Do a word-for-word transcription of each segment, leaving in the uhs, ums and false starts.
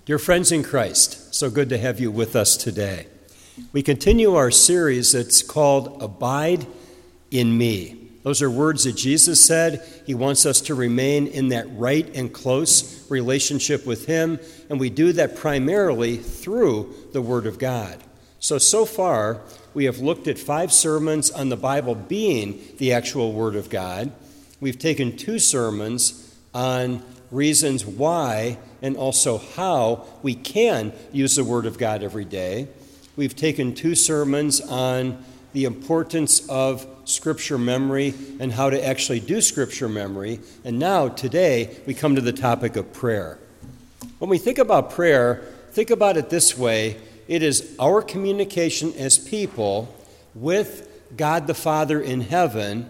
Dear friends in Christ, so good to have you with us today. We continue our series that's called Abide in Me. Those are words that Jesus said. He wants us to remain in that right and close relationship with Him, and we do that primarily through the Word of God. So, so far, we have looked at five sermons on the Bible being the actual Word of God. We've taken two sermons on reasons why and also how we can use the Word of God every day. We've taken two sermons on the importance of Scripture memory and how to actually do Scripture memory. And now, today, we come to the topic of prayer. When we think about prayer, think about it this way. It is our communication as people with God the Father in heaven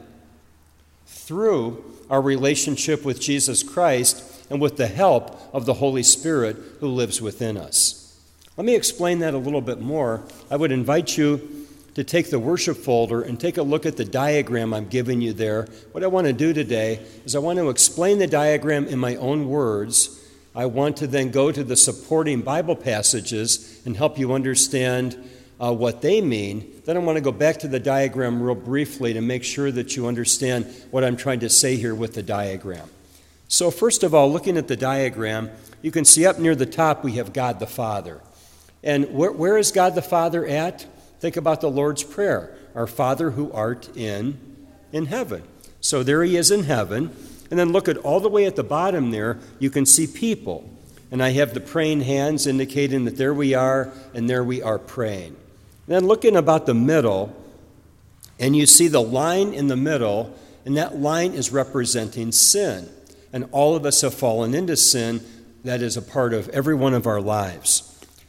through our relationship with Jesus Christ and with the help of the Holy Spirit who lives within us. Let me explain that a little bit more. I would invite you to take the worship folder and take a look at the diagram I'm giving you there. What I want to do today is I want to explain the diagram in my own words. I want to then go to the supporting Bible passages and help you understand uh, what they mean. Then I want to go back to the diagram real briefly to make sure that you understand what I'm trying to say here with the diagram. So first of all, looking at the diagram, you can see up near the top we have God the Father. And where, where is God the Father at? Think about the Lord's Prayer. Our Father who art in, in heaven. So there He is in heaven. And then look at all the way at the bottom there, you can see people. And I have the praying hands indicating that there we are and there we are praying. And then looking about the middle, and you see the line in the middle, and that line is representing sin. And all of us have fallen into sin. That is a part of every one of our lives.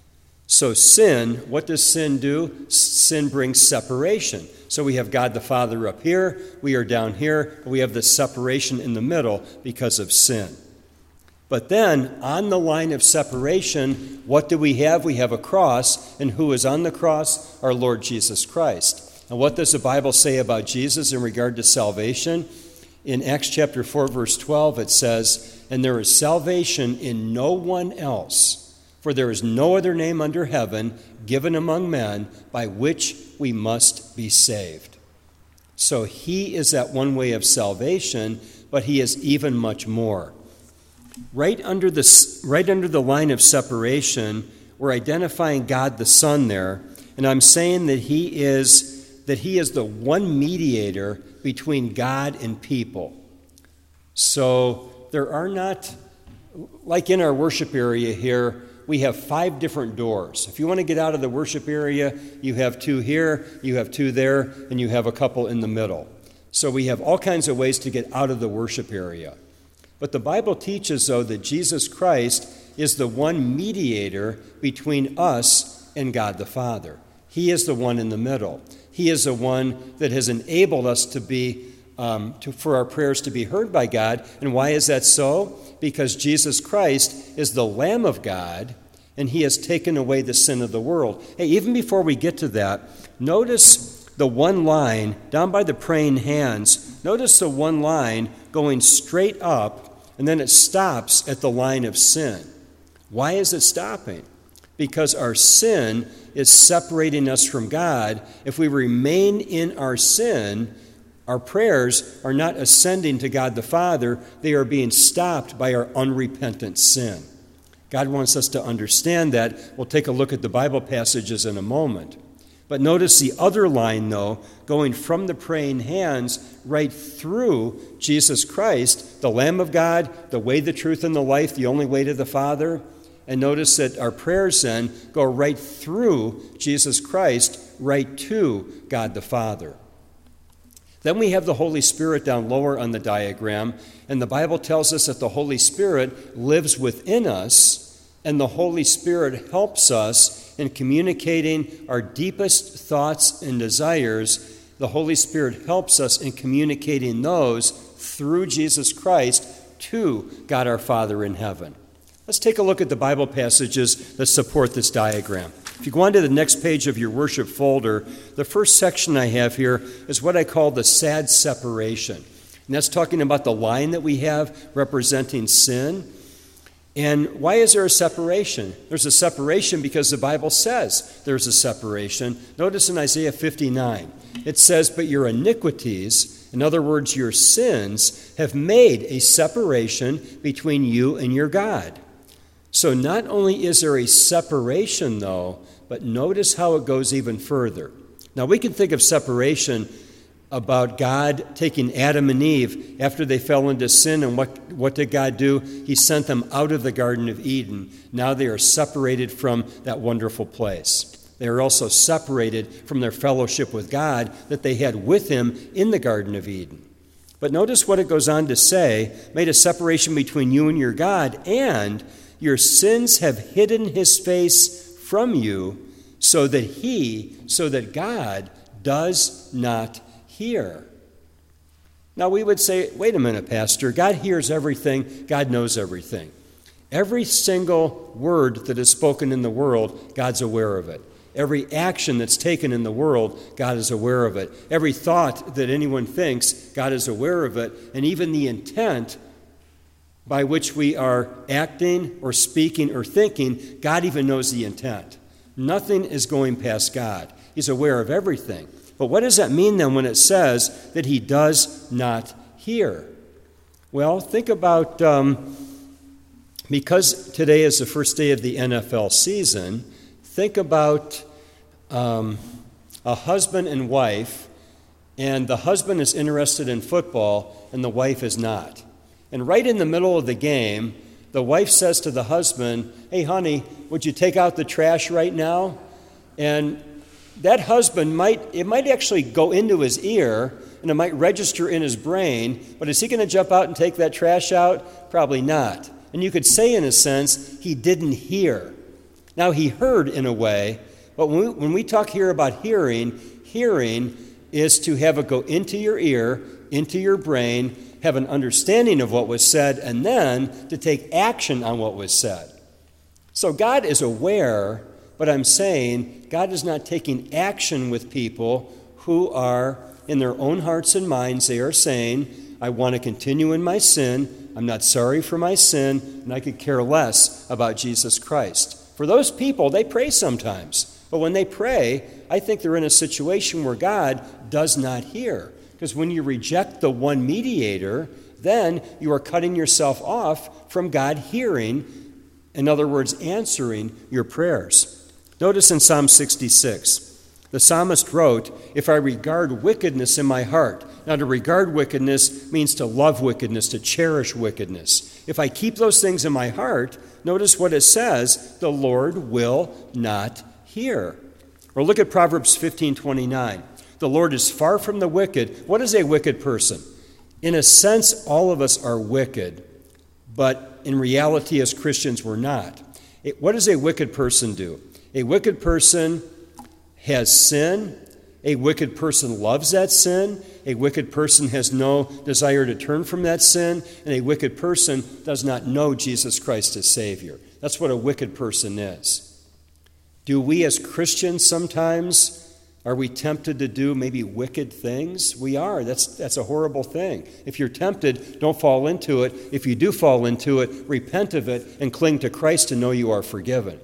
So sin, what does sin do? Sin brings separation. So we have God the Father up here, we are down here, and we have this separation in the middle because of sin. But then, on the line of separation, what do we have? We have a cross, and who is on the cross? Our Lord Jesus Christ. And what does the Bible say about Jesus in regard to salvation? In Acts chapter four, verse twelve, it says, "And there is salvation in no one else, for there is no other name under heaven given among men by which we must be saved." So He is that one way of salvation, but He is even much more. Right under the, right under the line of separation, we're identifying God the Son there, and I'm saying that He is that He is the one mediator between God and people. So there are not, like in our worship area here, we have five different doors. If you want to get out of the worship area, you have two here, you have two there, and you have a couple in the middle. So we have all kinds of ways to get out of the worship area. But the Bible teaches, though, that Jesus Christ is the one mediator between us and God the Father. He is the one in the middle. He is the one that has enabled us to be, um, to, for our prayers to be heard by God. And why is that so? Because Jesus Christ is the Lamb of God, and He has taken away the sin of the world. Hey, even before we get to that, notice the one line down by the praying hands. Notice the one line going straight up, and then it stops at the line of sin. Why is it stopping? Because our sin is separating us from God. If we remain in our sin, our prayers are not ascending to God the Father. They are being stopped by our unrepentant sin. God wants us to understand that. We'll take a look at the Bible passages in a moment. But notice the other line, though, going from the praying hands right through Jesus Christ, the Lamb of God, the way, the truth, and the life, the only way to the Father. And notice that our prayers then go right through Jesus Christ, right to God the Father. Then we have the Holy Spirit down lower on the diagram, and the Bible tells us that the Holy Spirit lives within us, and the Holy Spirit helps us in communicating our deepest thoughts and desires. The Holy Spirit helps us in communicating those through Jesus Christ to God our Father in heaven. Let's take a look at the Bible passages that support this diagram. If you go on to the next page of your worship folder, the first section I have here is what I call the sad separation. And that's talking about the line that we have representing sin. And why is there a separation? There's a separation because the Bible says there's a separation. Notice in Isaiah fifty-nine, it says, "But your iniquities," in other words, your sins, "have made a separation between you and your God." So not only is there a separation, though, but notice how it goes even further. Now, we can think of separation about God taking Adam and Eve after they fell into sin, and what, what did God do? He sent them out of the Garden of Eden. Now they are separated from that wonderful place. They are also separated from their fellowship with God that they had with Him in the Garden of Eden. But notice what it goes on to say, "Made a separation between you and your God, and your sins have hidden His face from you, so that He, so that God does not hear." Now we would say, wait a minute, Pastor, God hears everything, God knows everything. Every single word that is spoken in the world, God's aware of it. Every action that's taken in the world, God is aware of it. Every thought that anyone thinks, God is aware of it. And even the intent by which we are acting or speaking or thinking, God even knows the intent. Nothing is going past God. He's aware of everything. But what does that mean then when it says that He does not hear? Well, think about, um, because today is the first day of the N F L season, think about um, a husband and wife, and the husband is interested in football and the wife is not. And right in the middle of the game, the wife says to the husband, "Hey, honey, would you take out the trash right now?" And that husband might, it might actually go into his ear and it might register in his brain, but is he going to jump out and take that trash out? Probably not. And you could say, in a sense, he didn't hear. Now, he heard in a way, but when we, when we talk here about hearing, hearing is to have it go into your ear, into your brain, have an understanding of what was said, and then to take action on what was said. So God is aware, but I'm saying God is not taking action with people who are, in their own hearts and minds, they are saying, "I want to continue in my sin, I'm not sorry for my sin, and I could care less about Jesus Christ." For those people, they pray sometimes. But when they pray, I think they're in a situation where God does not hear. Because when you reject the one mediator, then you are cutting yourself off from God hearing, in other words, answering your prayers. Notice in Psalm sixty-six, the psalmist wrote, "If I regard wickedness in my heart." Now, to regard wickedness means to love wickedness, to cherish wickedness. If I keep those things in my heart, notice what it says, the Lord will not hear. Or look at Proverbs fifteen twenty-nine. The Lord is far from the wicked. What is a wicked person? In a sense, all of us are wicked, but in reality, as Christians, we're not. It, what does a wicked person do? A wicked person has sin. A wicked person loves that sin. A wicked person has no desire to turn from that sin. And a wicked person does not know Jesus Christ as Savior. That's what a wicked person is. Do we as Christians sometimes, are we tempted to do maybe wicked things? We are. That's, that's a horrible thing. If you're tempted, don't fall into it. If you do fall into it, repent of it and cling to Christ and know you are forgiven.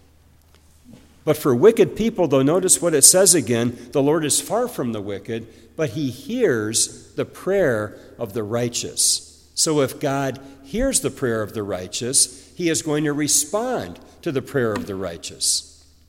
But for wicked people, though, notice what it says again. The Lord is far from the wicked, but He hears the prayer of the righteous. So if God hears the prayer of the righteous, He is going to respond to the prayer of the righteous.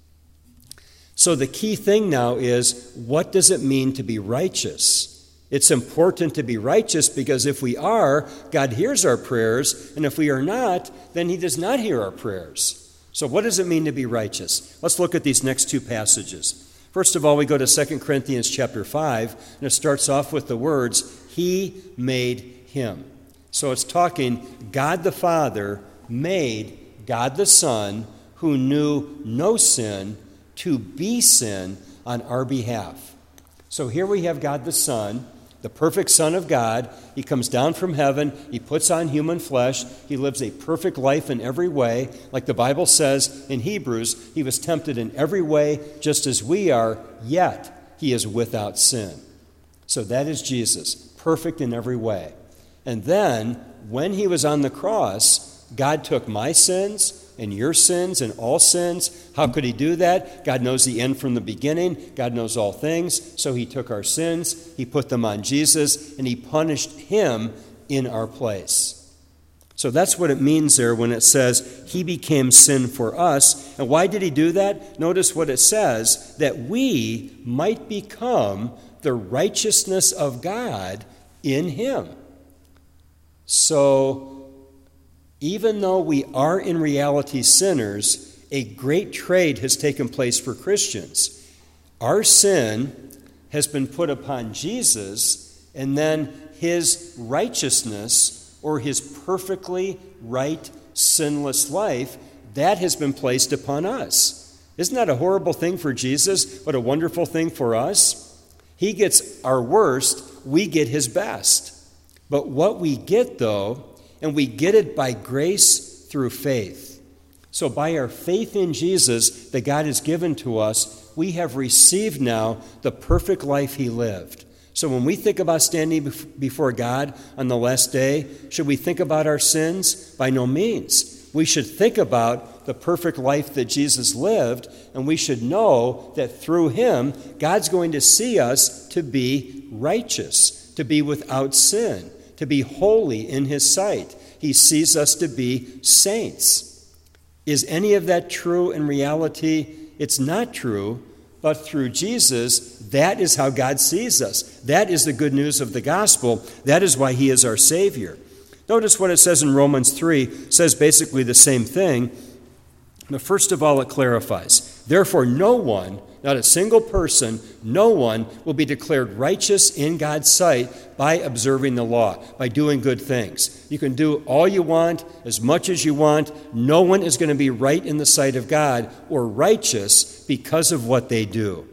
So the key thing now is, what does it mean to be righteous? It's important to be righteous because if we are, God hears our prayers, and if we are not, then He does not hear our prayers. So what does it mean to be righteous? Let's look at these next two passages. First of all, we go to Second Corinthians chapter five, and it starts off with the words, He made Him. So it's talking, God the Father made God the Son, who knew no sin, to be sin on our behalf. So here we have God the Son, the perfect Son of God. He comes down from heaven. He puts on human flesh. He lives a perfect life in every way. Like the Bible says in Hebrews, He was tempted in every way just as we are, yet He is without sin. So that is Jesus, perfect in every way. And then, when He was on the cross, God took my sins and your sins and all sins. How could he do that? God knows the end from the beginning. God knows all things. So he took our sins, he put them on Jesus, and he punished him in our place. So that's what it means there when it says he became sin for us. And why did he do that? Notice what it says, that we might become the righteousness of God in him. So even though we are in reality sinners, a great trade has taken place for Christians. Our sin has been put upon Jesus, and then his righteousness, or his perfectly right, sinless life, that has been placed upon us. Isn't that a horrible thing for Jesus, but a wonderful thing for us? He gets our worst, we get his best. But what we get, though, and we get it by grace through faith. So by our faith in Jesus that God has given to us, we have received now the perfect life he lived. So when we think about standing before God on the last day, should we think about our sins? By no means. We should think about the perfect life that Jesus lived, and we should know that through him, God's going to see us to be righteous, to be without sin, to be holy in his sight. He sees us to be saints. Is any of that true in reality? It's not true. But through Jesus, that is how God sees us. That is the good news of the gospel. That is why he is our Savior. Notice what it says in Romans three. It says basically the same thing. But first of all, it clarifies. Therefore, no one, not a single person, no one will be declared righteous in God's sight by observing the law, by doing good things. You can do all you want, as much as you want. No one is going to be right in the sight of God or righteous because of what they do.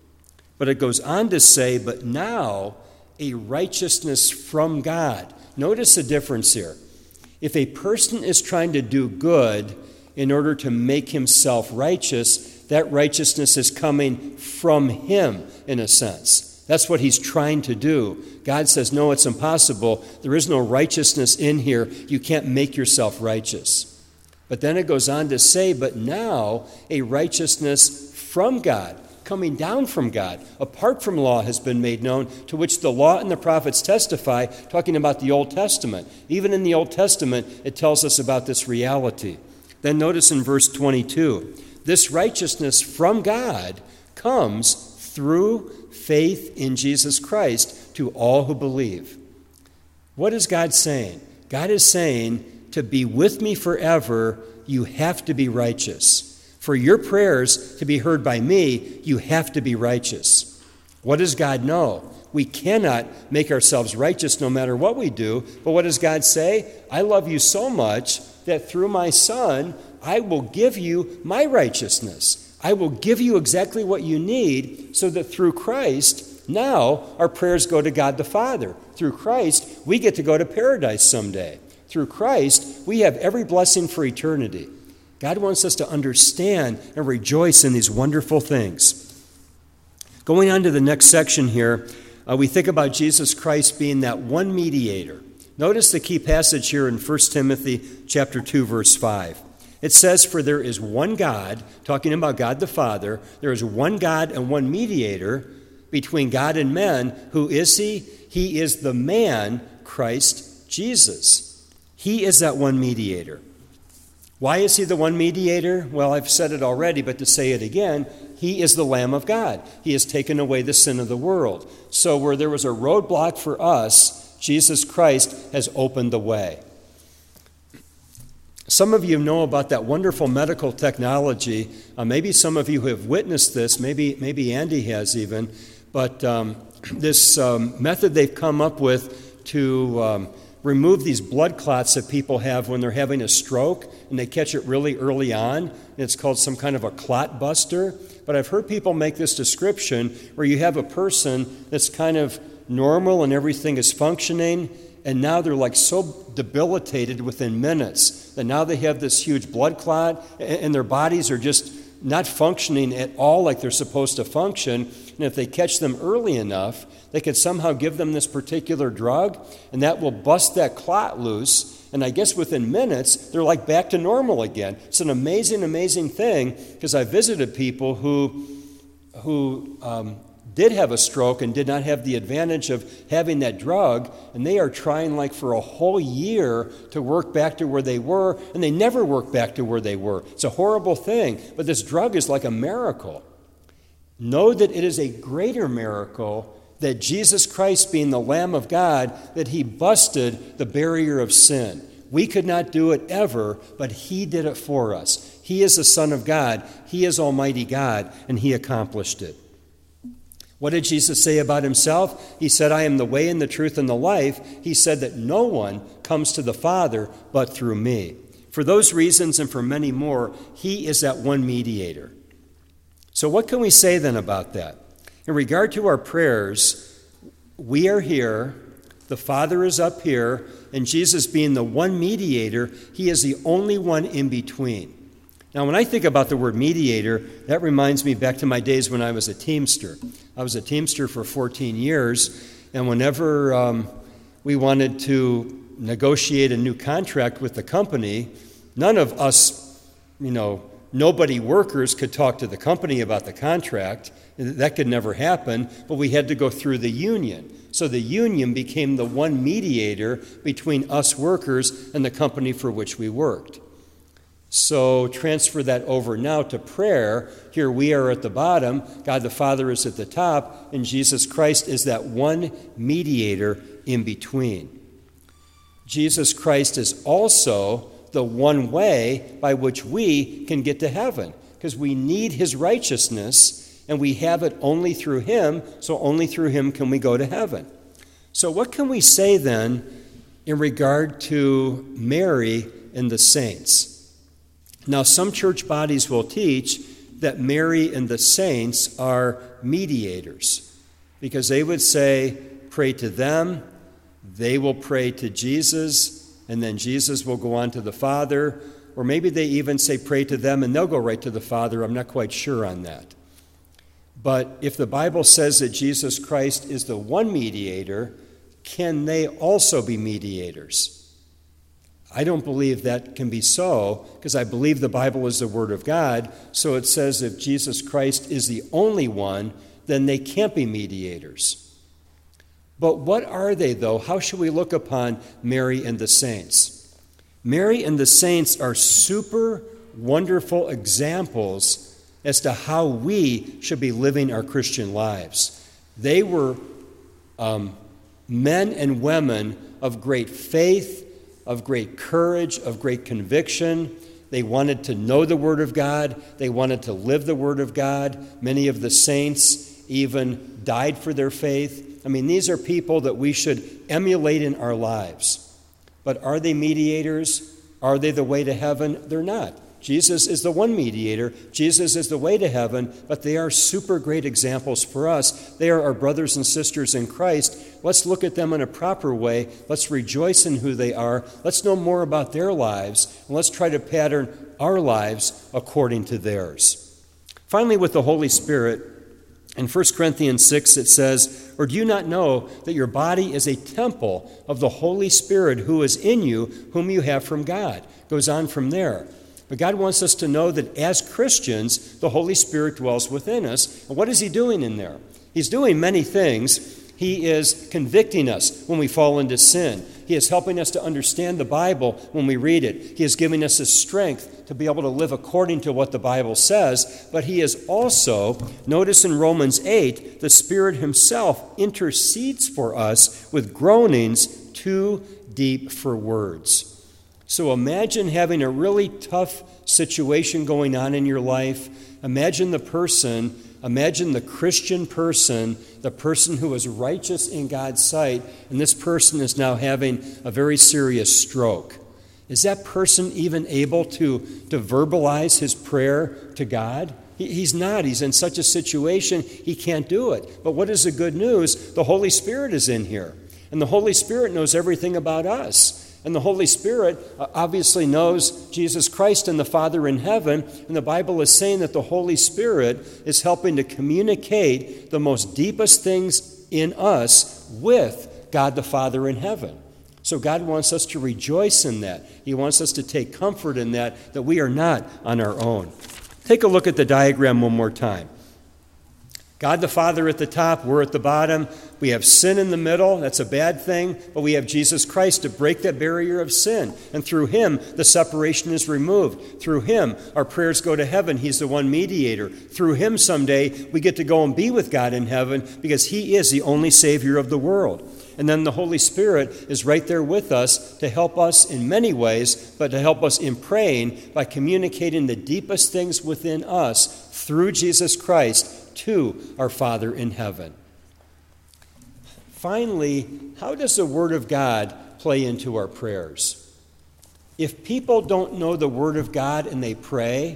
But it goes on to say, but now a righteousness from God. Notice the difference here. If a person is trying to do good in order to make himself righteous, that righteousness is coming from him, in a sense. That's what he's trying to do. God says, no, it's impossible. There is no righteousness in here. You can't make yourself righteous. But then it goes on to say, but now a righteousness from God, coming down from God, apart from law, has been made known, to which the law and the prophets testify, talking about the Old Testament. Even in the Old Testament, it tells us about this reality. Then notice in verse twenty-two, this righteousness from God comes through faith in Jesus Christ to all who believe. What is God saying? God is saying, to be with me forever, you have to be righteous. For your prayers to be heard by me, you have to be righteous. What does God know? We cannot make ourselves righteous no matter what we do. But what does God say? I love you so much that through my Son, I will give you my righteousness. I will give you exactly what you need so that through Christ, now our prayers go to God the Father. Through Christ, we get to go to paradise someday. Through Christ, we have every blessing for eternity. God wants us to understand and rejoice in these wonderful things. Going on to the next section here, uh, we think about Jesus Christ being that one mediator. Notice the key passage here in First Timothy chapter two, verse five. It says, for there is one God, talking about God the Father, there is one God and one mediator between God and men. Who is he? He is the man, Christ Jesus. He is that one mediator. Why is he the one mediator? Well, I've said it already, but to say it again, he is the Lamb of God. He has taken away the sin of the world. So where there was a roadblock for us, Jesus Christ has opened the way. Some of you know about that wonderful medical technology. Uh, maybe some of you have witnessed this. Maybe, maybe Andy has even. But um, this um, method they've come up with to um, remove these blood clots that people have when they're having a stroke, and they catch it really early on. It's called some kind of a clot buster. But I've heard people make this description where you have a person that's kind of normal and everything is functioning, and now they're like so debilitated within minutes that now they have this huge blood clot, and their bodies are just not functioning at all like they're supposed to function. And if they catch them early enough, they could somehow give them this particular drug, and that will bust that clot loose, And I guess within minutes, they're like back to normal again. It's an amazing, amazing thing, because I visited people who, who um, did have a stroke and did not have the advantage of having that drug, and they are trying like for a whole year to work back to where they were, and they never work back to where they were. It's a horrible thing, but this drug is like a miracle. Know that it is a greater miracle that Jesus Christ, being the Lamb of God, that he busted the barrier of sin. We could not do it ever, but he did it for us. He is the Son of God. He is Almighty God, and he accomplished it. What did Jesus say about himself? He said, I am the way and the truth and the life. He said that no one comes to the Father but through me. For those reasons and for many more, he is that one mediator. So what can we say then about that? In regard to our prayers, we are here, the Father is up here, and Jesus being the one mediator, he is the only one in between. Now, when I think about the word mediator, that reminds me back to my days when I was a Teamster. I was a Teamster for fourteen years, and whenever um, we wanted to negotiate a new contract with the company, none of us, you know, nobody workers could talk to the company about the contract. That could never happen, but we had to go through the union. So the union became the one mediator between us workers and the company for which we worked. So transfer that over now to prayer. Here we are at the bottom, God the Father is at the top, and Jesus Christ is that one mediator in between. Jesus Christ is also the one way by which we can get to heaven, because we need his righteousness, and we have it only through him, so only through him can we go to heaven. So what can we say then in regard to Mary and the saints? Now, some church bodies will teach that Mary and the saints are mediators, because they would say, pray to them, they will pray to Jesus, and then Jesus will go on to the Father, or maybe they even say pray to them and they'll go right to the Father. I'm not quite sure on that. But if the Bible says that Jesus Christ is the one mediator, can they also be mediators? I don't believe that can be so, because I believe the Bible is the Word of God. So it says if Jesus Christ is the only one, then they can't be mediators. But what are they, though? How should we look upon Mary and the saints? Mary and the saints are super wonderful examples as to how we should be living our Christian lives. They were um, men and women of great faith, of great courage, of great conviction. They wanted to know the Word of God. They wanted to live the Word of God. Many of the saints even died for their faith. I mean, these are people that we should emulate in our lives. But are they mediators? Are they the way to heaven? They're not. Jesus is the one mediator. Jesus is the way to heaven, but they are super great examples for us. They are our brothers and sisters in Christ. Let's look at them in a proper way. Let's rejoice in who they are. Let's know more about their lives, and let's try to pattern our lives according to theirs. Finally, with the Holy Spirit, in First Corinthians six it says, or do you not know that your body is a temple of the Holy Spirit who is in you, whom you have from God? Goes on from there. But God wants us to know that as Christians, the Holy Spirit dwells within us. And what is he doing in there? He's doing many things. He is convicting us when we fall into sin. He is helping us to understand the Bible when we read it. He is giving us the strength to be able to live according to what the Bible says. But he is also, notice in Romans eight, the Spirit himself intercedes for us with groanings too deep for words. So imagine having a really tough situation going on in your life. Imagine the person, imagine the Christian person, the person who is righteous in God's sight, and this person is now having a very serious stroke. Is that person even able to, to verbalize his prayer to God? He, he's not. He's in such a situation, he can't do it. But what is the good news? The Holy Spirit is in here, and the Holy Spirit knows everything about us. And the Holy Spirit obviously knows Jesus Christ and the Father in heaven. And the Bible is saying that the Holy Spirit is helping to communicate the most deepest things in us with God the Father in heaven. So God wants us to rejoice in that. He wants us to take comfort in that, that we are not on our own. Take a look at the diagram one more time. God the Father at the top, we're at the bottom. We have sin in the middle, that's a bad thing, but we have Jesus Christ to break that barrier of sin. And through him, the separation is removed. Through him, our prayers go to heaven. He's the one mediator. Through him, someday, we get to go and be with God in heaven because he is the only Savior of the world. And then the Holy Spirit is right there with us to help us in many ways, but to help us in praying by communicating the deepest things within us through Jesus Christ to our Father in heaven. Finally, how does the Word of God play into our prayers? If people don't know the Word of God and they pray,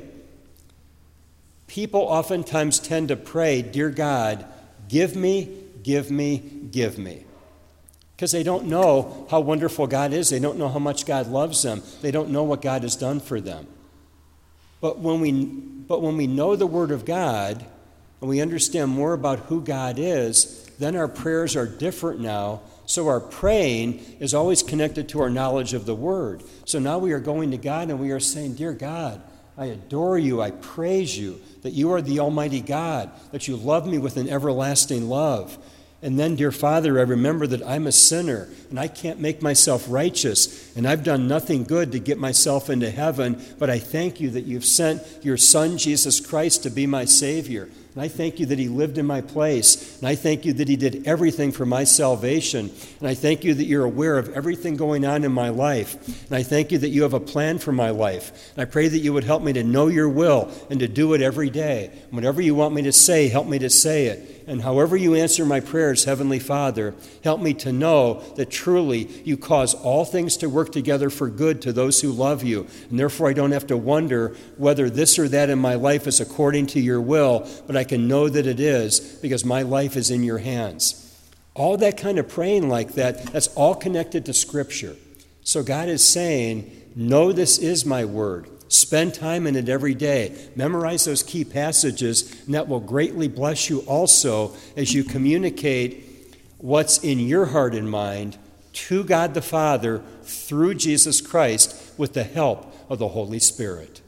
people oftentimes tend to pray, "Dear God, give me, give me, give me." Because they don't know how wonderful God is. They don't know how much God loves them. They don't know what God has done for them. But when we, but when we know the Word of God, and we understand more about who God is, then our prayers are different now. So our praying is always connected to our knowledge of the Word. So now we are going to God and we are saying, "Dear God, I adore you, I praise you, that you are the Almighty God, that you love me with an everlasting love. And then, dear Father, I remember that I'm a sinner and I can't make myself righteous and I've done nothing good to get myself into heaven, but I thank you that you've sent your Son, Jesus Christ, to be my Savior. And I thank you that he lived in my place. And I thank you that he did everything for my salvation. And I thank you that you're aware of everything going on in my life. And I thank you that you have a plan for my life. And I pray that you would help me to know your will and to do it every day. And whatever you want me to say, help me to say it. And however you answer my prayers, Heavenly Father, help me to know that truly you cause all things to work together for good to those who love you. And therefore I don't have to wonder whether this or that in my life is according to your will, but I can know that it is because my life is in your hands. All that kind of praying like that, that's all connected to Scripture. So God is saying, know this is my word. Spend time in it every day. Memorize those key passages, and that will greatly bless you also as you communicate what's in your heart and mind to God the Father through Jesus Christ with the help of the Holy Spirit.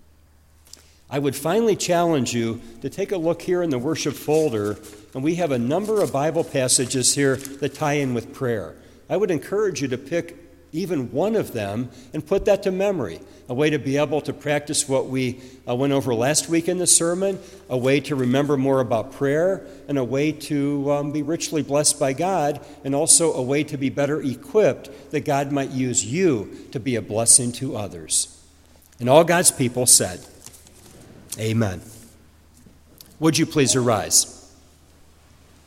I would finally challenge you to take a look here in the worship folder, and we have a number of Bible passages here that tie in with prayer. I would encourage you to pick even one of them and put that to memory, a way to be able to practice what we uh, went over last week in the sermon, a way to remember more about prayer, and a way to um, be richly blessed by God, and also a way to be better equipped that God might use you to be a blessing to others. And all God's people said, Amen. Would you please arise?